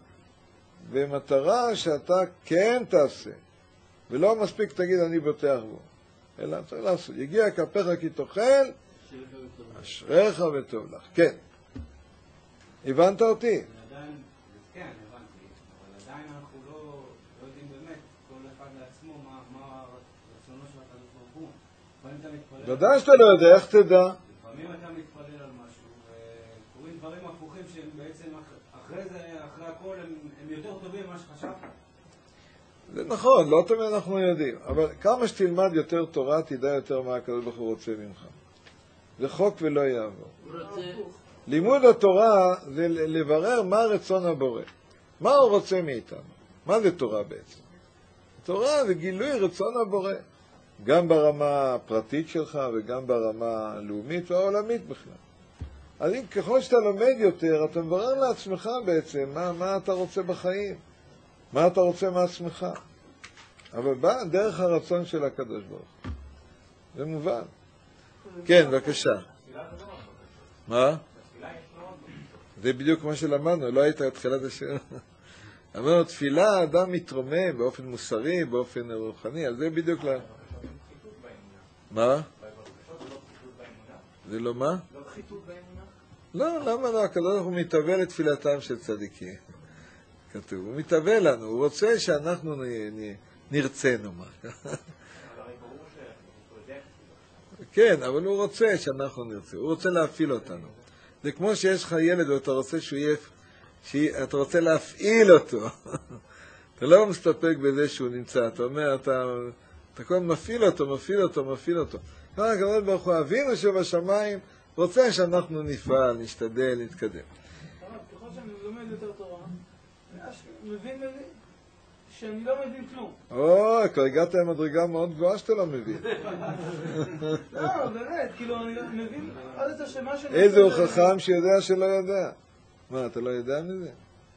במטרה שאתה כן תעשה, ולא מספיק תגיד, אני בוטח בו. אלא צריך לעשות. יגיע כפיך כי תאכל, אשריך וטוב לך. כן. הבנת אותי? כן, הבנתי. אבל עדיין אנחנו לא יודעים באמת, כל אחד לעצמו, מה רצונו של הקדוש ברוך הוא. לפעמים אתה מתפלל... ודאי שאתה לא יודע, איך תדע? לפעמים אתה מתפלל על משהו, וקוראים דברים הפוכים שהם בעצם אחרי זה, אחרי הכל, הם יותר טובים ממה שחשבת. זה נכון, לא תמיד אנחנו יודעים. אבל כמה שתלמד יותר תורה, תדע יותר מה הקדוש ברוך הוא רוצה ממך. זה חוק ולא יעבור. לימוד התורה זה לברר מה רצון הבורא. מה הוא רוצה מאיתנו? מה זה תורה בעצם? תורה זה גילוי רצון הבורא. גם ברמה הפרטית שלך וגם ברמה הלאומית והעולמית בכלל. אז אם ככל שאתה לומד יותר, אתה מברר לעצמך בעצם מה אתה רוצה בחיים. מה אתה רוצה מעצמך. אבל בא דרך הרצון של הקדוש ברוך הוא. זה מובן. כן, בבקשה. מה? זה בדיוק מה שלמדנו, לא היית התחילת השאלה. אמרנו, תפילה האדם מתרומם באופן מוסרי, באופן רוחני, אז זה בדיוק מה? זה לא מה? לא חיתות באמונה? לא, למה לא? הקדוש ברוך הוא מתהווה לתפילתם של צדיקים. כתוב, הוא מתהווה לנו, הוא רוצה שאנחנו נרצה נאמר. כן, אבל הוא רוצה שאנחנו נרצה, הוא רוצה להפעיל אותנו. זה כמו שיש לך ילד ואתה רוצה שהוא יהיה, אתה רוצה להפעיל אותו. אתה לא מסתפק בזה שהוא נמצא, אתה אומר, אתה כל מפעיל אותו. ככה הקדוש ברוך הוא אבינו שבשמיים רוצה שאנחנו נפעל, נשתדל, נתקדם. ככל שאני לומד יותר תורה, מבין שאני לא מבין כלום. כבר הגעת למדרגה מאוד גבוהה שאתה לא מבין. לא, באמת, כאילו אני מבין עד את השמה שאני... איזה הוא חכם שיודע שלא יודע. מה, אתה לא יודע מזה?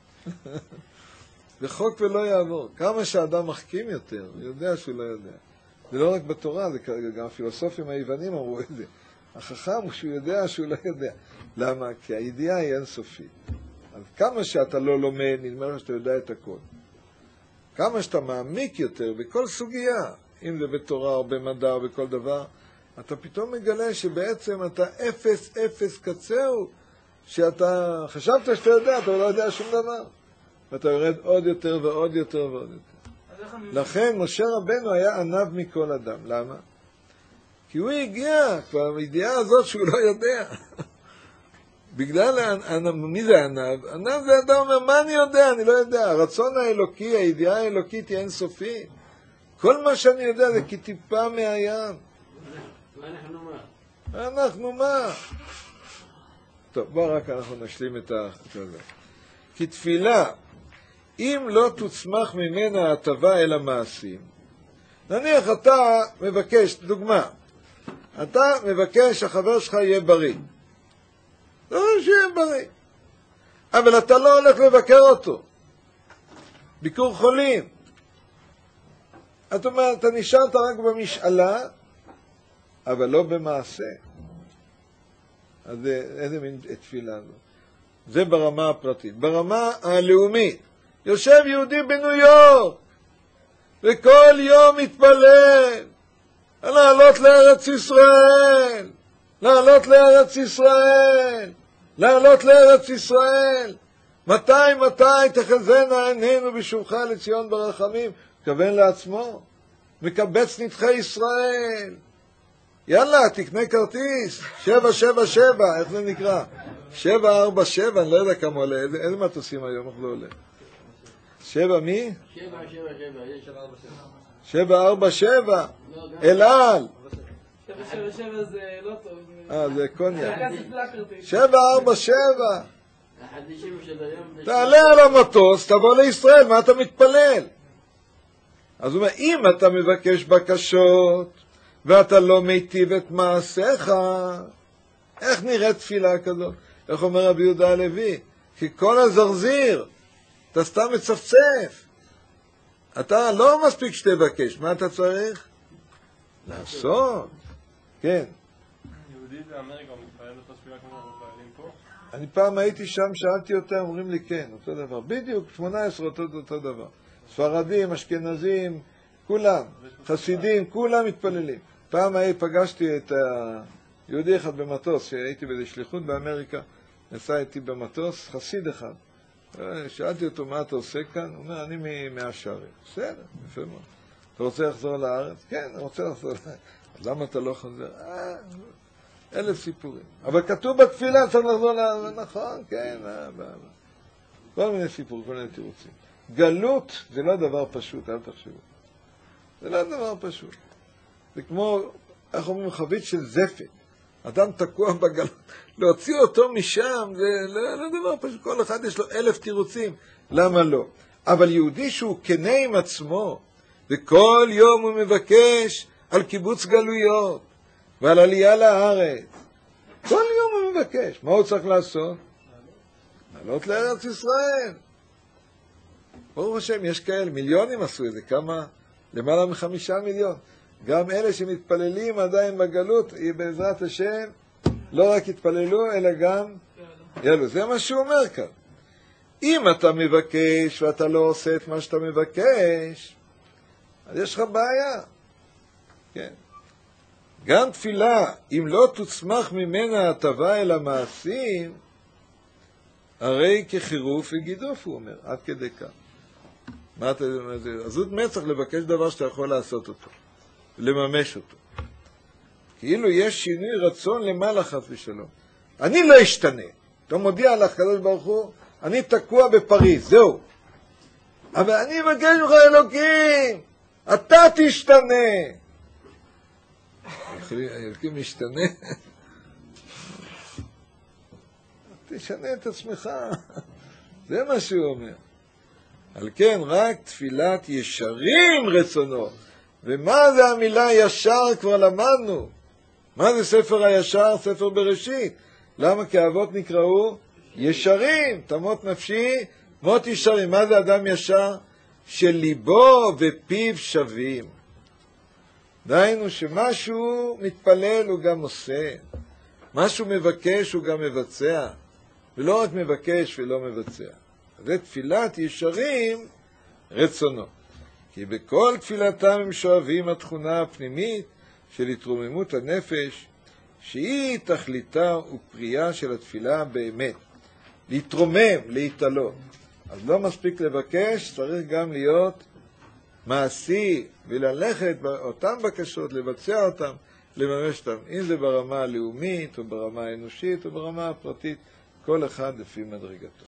זה חוק ולא יעבור. כמה שאדם מחכים יותר, הוא יודע שהוא לא יודע. זה לא רק בתורה, זה גם הפילוסופים היוונים אמרו את זה. החכם הוא שהוא יודע שהוא לא יודע. למה? כי הידיעה היא אינסופית. אז כמה שאתה לא לומד, נדמה לך שאתה יודע את הכל. כמה שאתה מעמיק יותר בכל סוגיה, אם זה בתורה או במדע או בכל דבר, אתה פתאום מגלה שבעצם אתה אפס קצהו, שאתה חשבת שאתה יודע, אתה לא יודע שום דבר. ואתה יורד עוד יותר ועוד יותר ועוד יותר. לכן משה רבנו היה ענב מכל אדם. למה? כי הוא הגיע כבר בידיעה הזאת שהוא לא יודע. בגלל, מי זה ענב? ענב זה אדם אומר, מה אני יודע? אני לא יודע. הרצון האלוקי, הידיעה האלוקית היא אינסופית. כל מה שאני יודע זה כטיפה מהים. אנחנו מה? טוב, בוא רק אנחנו נשלים את זה. כי תפילה, אם לא תוצמח ממנה הטבה אל המעשים, נניח אתה מבקש, דוגמה, אתה מבקש שהחבר שלך יהיה בריא. לא שיהיה בריא. אבל אתה לא הולך לבקר אותו. ביקור חולים. זאת אומרת, אתה נשארת רק במשאלה, אבל לא במעשה. אז איזה מין תפילה זו? זה ברמה הפרטית. ברמה הלאומית, יושב יהודי בניו יורק, וכל יום מתפלל, לעלות לארץ ישראל, לעלות לארץ ישראל, לעלות לארץ ישראל. מתי תחזינה עינינו בשובך לציון ברחמים? מתכוון לעצמו, מקבץ נדחי ישראל. יאללה, תקנה כרטיס, 777, איך זה נקרא? 747, אני לא יודע כמה עולה, איזה מטוסים היום, איך זה עולה? 7 מי? 747, אל על. 777 זה לא טוב. זה קוניה. 747. תעלה על המטוס, תבוא לישראל, מה אתה מתפלל? אז הוא אומר, אם אתה מבקש בקשות, ואתה לא מיטיב את מעשיך, איך נראית תפילה כזאת? איך אומר רבי יהודה הלוי? כי כל הזרזיר, אתה סתם מצפצף. אתה לא מספיק שתבקש, מה אתה צריך? לעשות. כן. יהודי באמריקה מתפלל אותו תפילה כמו אנחנו מתפללים פה? אני פעם הייתי שם, שאלתי אותם, אומרים לי כן, אותו דבר. בדיוק, 18 אותו דבר. ספרדים, אשכנזים, כולם, חסידים, כולם מתפללים. פעם פגשתי את יהודי אחד במטוס, שהייתי באיזו שליחות באמריקה, נסע איתי במטוס, חסיד אחד. שאלתי אותו, מה אתה עושה כאן? הוא אומר, אני מהשערים. בסדר, יפה מאוד. אתה רוצה לחזור לארץ? כן, אני רוצה לחזור לארץ. אז למה אתה לא חוזר? 1000 סיפורים. אבל כתוב בתפילה, צריך לחזור לארץ. נכון, כן, כל מיני סיפורים, כל מיני תירוצים. גלות זה לא דבר פשוט, אל תחשבו. זה לא דבר פשוט. זה כמו, איך אומרים, חבית של זפת. אדם תקוע בגלות. להוציא אותו משם, זה לא דבר פשוט. כל אחד יש לו 1000 תירוצים. למה לא? אבל יהודי שהוא כנה עם עצמו, וכל יום הוא מבקש על קיבוץ גלויות, ועל עלייה לארץ. כל יום הוא מבקש. מה הוא צריך לעשות? לעלות לארץ ישראל. ברוך השם, יש כאלה, מיליונים עשו את זה, כמה? למעלה מ5 מיליון. גם אלה שמתפללים עדיין בגלות, בעזרת השם, לא רק התפללו, אלא גם יאללה. זה מה שהוא אומר כאן. אם אתה מבקש ואתה לא עושה את מה שאתה מבקש, אז יש לך בעיה. כן. גם תפילה, אם לא תוצמח ממנה הטבה אל המעשים, הרי כחירוף וגידוף, הוא אומר, עד כדי כך. מה אתה אומר? עזות מצח לבקש דבר שאתה יכול לעשות אותו, לממש אותו. כאילו יש שינוי רצון למעלה חס ושלום. אני לא אשתנה. אתה מודיע לך, קדוש ברוך הוא, אני תקוע בפריז, זהו. אבל אני מבקש ממך אלוקים, אתה תשתנה. אלוקים משתנה? תשנה את עצמך. זה מה שהוא אומר. על כן, רק תפילת ישרים רצונו. ומה זה המילה ישר כבר למדנו? מה זה ספר הישר? ספר בראשית. למה? כי האבות נקראו ישרים. תמות נפשי, מות ישרים. מה זה אדם ישר? שליבו ופיו שווים. דהיינו שמשהו מתפלל הוא גם עושה. משהו מבקש הוא גם מבצע. ולא רק מבקש ולא מבצע. זה תפילת ישרים רצונו. כי בכל תפילתם הם שואבים התכונה הפנימית של התרוממות הנפש, שהיא תכליתה ופרייה של התפילה באמת. להתרומם, להתעלות. אז לא מספיק לבקש, צריך גם להיות מעשי וללכת באותן בקשות, לבצע אותן, לממש אותן. אם זה ברמה הלאומית או ברמה האנושית או ברמה הפרטית, כל אחד לפי מדרגתו.